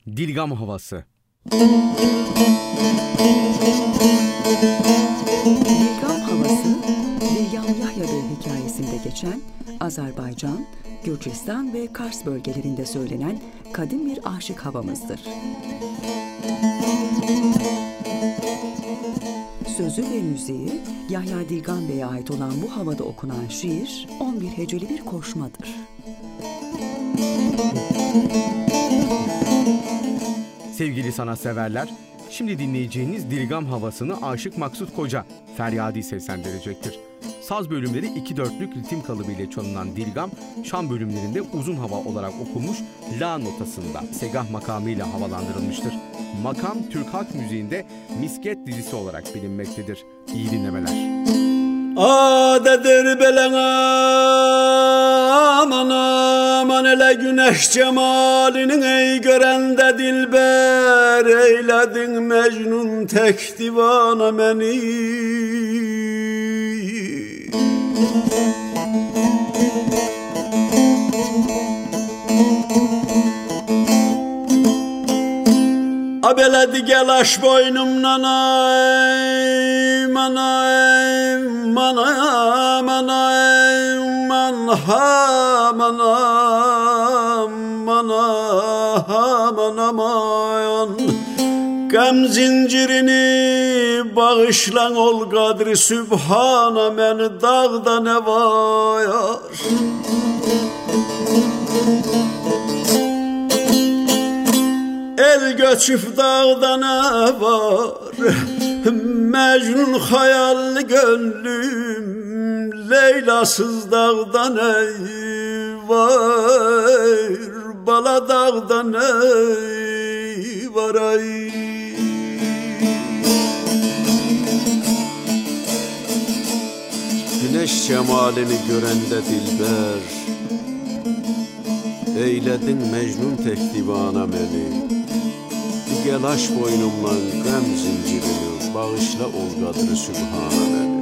Dilgam havası. Dilgam havası, Dilgam Yahya Bey hikayesinde geçen Azerbaycan, Gürcistan ve Kars bölgelerinde söylenen kadim bir aşık havamızdır. Sözü ve müziği Yahya Dilgam Bey'e ait olan bu havada okunan şiir 11 heceli bir koşmadır. Sevgili sanatseverler, şimdi dinleyeceğiniz Dilgam havasını Aşık Maksut Koca feryadi seslendirecektir. Saz bölümleri 2/4'lük ritim kalıbı ile çalınan Dilgam, şan bölümlerinde uzun hava olarak okunmuş la notasında segah makamıyla havalandırılmıştır. Makam, Türk halk müziğinde misket dizisi olarak bilinmektedir. İyi dinlemeler. Adedir belena aman aman ele güneş cemalinin ey görende dilber eyledin Mecnun tek divana beni. Abeledi gel aş boynumdan ay manay manay manay manha manam manam manamayan gam zincirini bağışlan ol kadri sübhana beni dağda ne var. El göçüp dağda ne var Mecnun hayalli gönlüm Leylasız dağda ne var Bala dağda ne var ay. Güneş cemalini görende dilber eyledin Mecnun tek divana beni. Gel aş boynumdan gam zincirini bağışla ol kadri sübhana beni.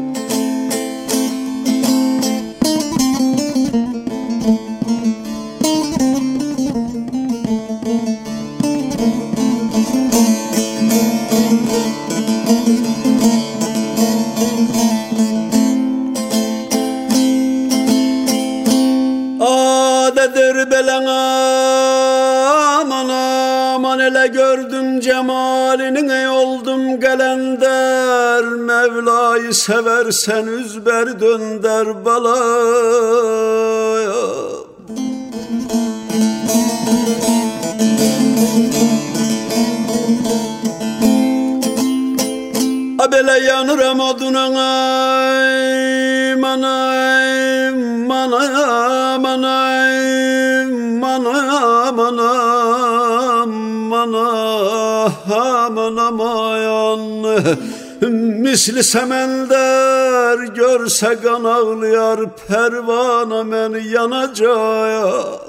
Adedir belena aman aman ele gördüm cemalinin ey oldum kalender Mevla'yı seversen üzber dönder balaya. Abele yanıram oduna ay manay manay manay manay manay manay manamayan misli semender görse kan ağlayar pervana beni yanacak.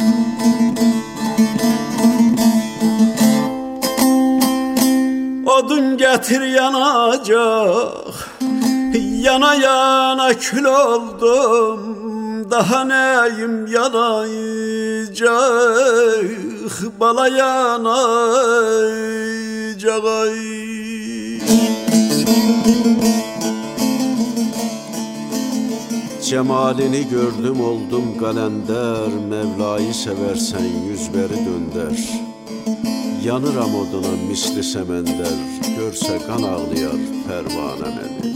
Odun getir yanacak yana yana kül oldum daha neyim yanayacak bala yanacak ay. Cemalini gördüm oldum kalender Mevla'yı seversen yüz beri dönder. Yanıram oduna misli semender görse kan ağlayar pervane beni.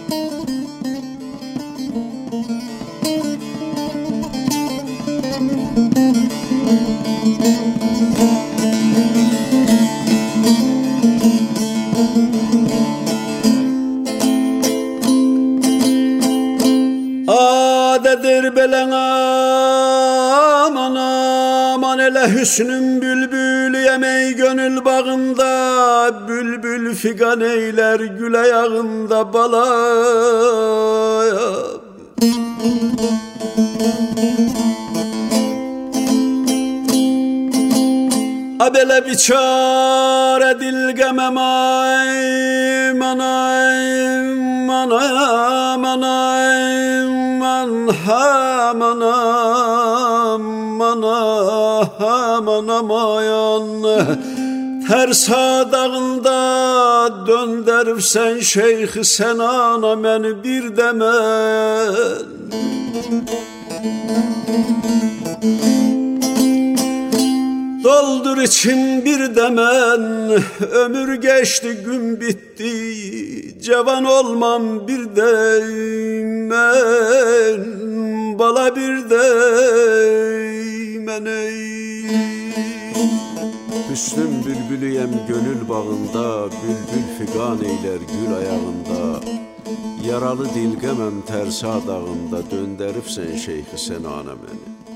Adedir belena aman aman ele hüsnün bülbülü yemey gönül bağında bülbül figan eyler gül ayağında balaya. Abele biçare dilgemem ay manay manay manay manha manam aman amayan. Tersa dağında döndürürsen şeyhi sen ana beni bir demen. Doldur için bir demen, ömür geçti gün bitti, cevan olmam bir değmen, bala bir değmen ey. Hüsnüm bülbülüyem gönül bağında, bülbül figan eyler gül ayağında. Yaralı dilgemem tersa dağında, döndürüpsen şeyhi sen ana beni.